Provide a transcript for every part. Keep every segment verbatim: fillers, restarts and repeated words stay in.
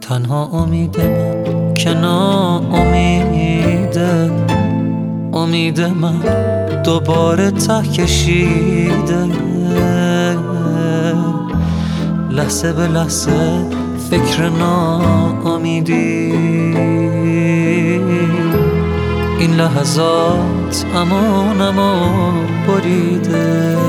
تنها امید من که ناامیده، امید من دوباره ته کشیده. لحظه به لحظه فکر ناامیدی، این لحظات امانمو بریده.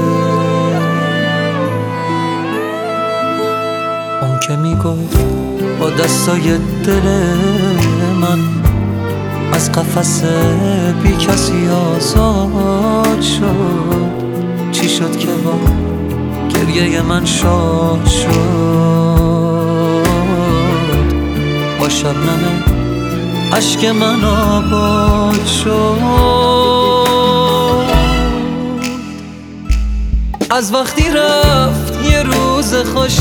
اون که میگفت با دستای دل من از قفس بی کسی آزاد شد، چی شد که با گریه من شاد شد؟ با شبنم عشق من آباد شد. از وقتی رفت یه روز خوش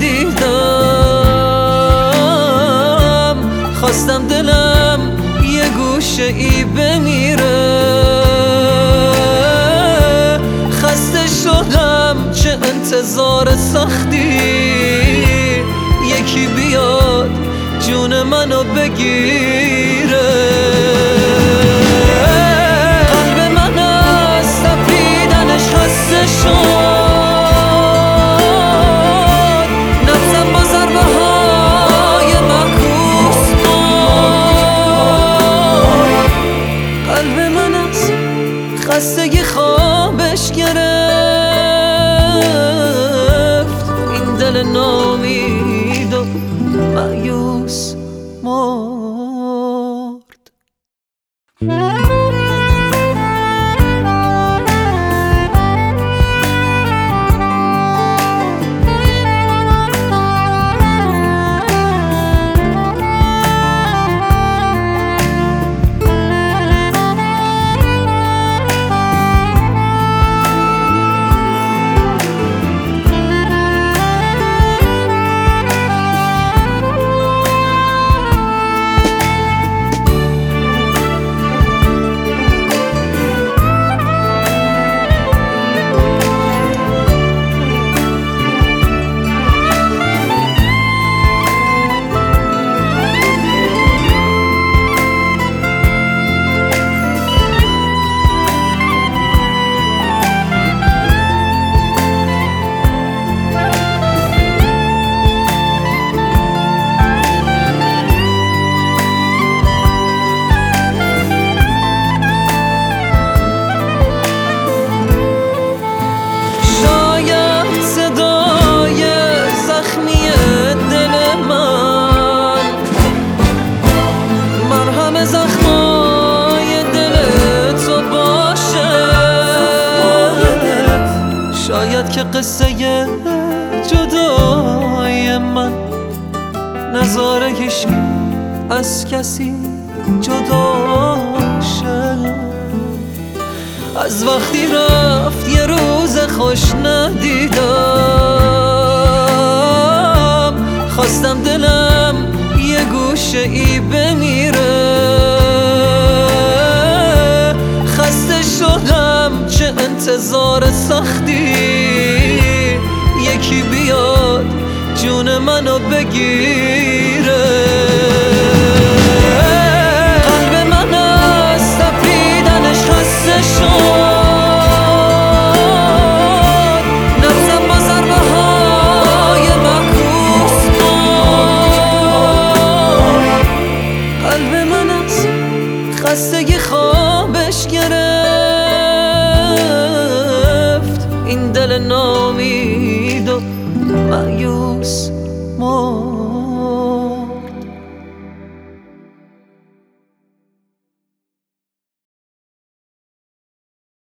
ندیدم، خواستم دلم یه گوشه ای بمیره. خسته شدم چه انتظار سختی، یکی بیاد جون منو بگیره. قلب من از تپیدنش خسته شد، نفسم با ضربه های معکوس بود. قلب من از خستگی خوابش گرفت، این دل ناامید و مایوس مرد. شاید که قصه جدای من نظاره هیچکی از کسی جدا شه. از وقتی رفت یه روز خوش ندیدم، خواستم دلم یه گوشه ای بمیره. خسته شدم چه انتظار سختی، یکی بیاد جون منو بگیره. قلب من از تپیدنش خسته شد، نفسم با ضربه های معکوس بود. قلب من از خستگی خوابش گرفت، این دل ناامید و مایوس مرد.